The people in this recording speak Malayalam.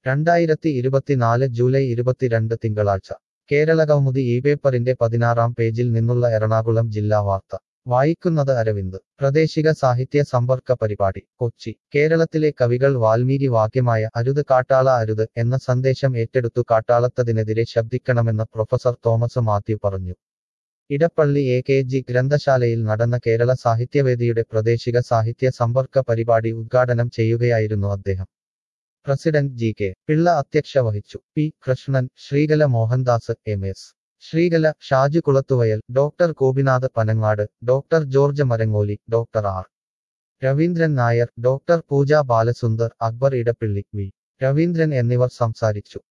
2024 ജൂലൈ 22 തിങ്കളാഴ്ച കേരളകൗമുദി ഈ പേപ്പറിന്റെ 16-ാം പേജിൽ നിന്നുള്ള എറണാകുളം ജില്ലാ വാർത്ത വായിക്കുന്നത് അരവിന്ദ് പ്രാദേശിക സാഹിത്യ സമ്പർക്ക പരിപാടി കൊച്ചി കേരളത്തിലെ കവികൾ വാൽമീകി വാക്യമായ അരുത് കാട്ടാള അരുത് എന്ന സന്ദേശം ഏറ്റെടുത്തു കാട്ടാളത്തതിനെതിരെ ശബ്ദിക്കണമെന്ന് പ്രൊഫസർ തോമസ് മാത്യു പറഞ്ഞു. ഇടപ്പള്ളി AKG ഗ്രന്ഥശാലയിൽ നടന്ന കേരള സാഹിത്യവേദിയുടെ പ്രാദേശിക സാഹിത്യ സമ്പർക്ക പരിപാടി ഉദ്ഘാടനം ചെയ്യുകയായിരുന്നു അദ്ദേഹം. പ്രസിഡന്റ് GK പിള്ള അധ്യക്ഷ വഹിച്ചു. P Krishnan, Sreekala Mohandas, MS Sreekala, Shaju Kulathuvayal, doctor Gopinath Panangad, doctor George Marangoli, doctor R Raveendran Nair, doctor Pooja Balasundar, Akbar Edappally, V Raveendran എന്നിവർ സംസാരിച്ചു.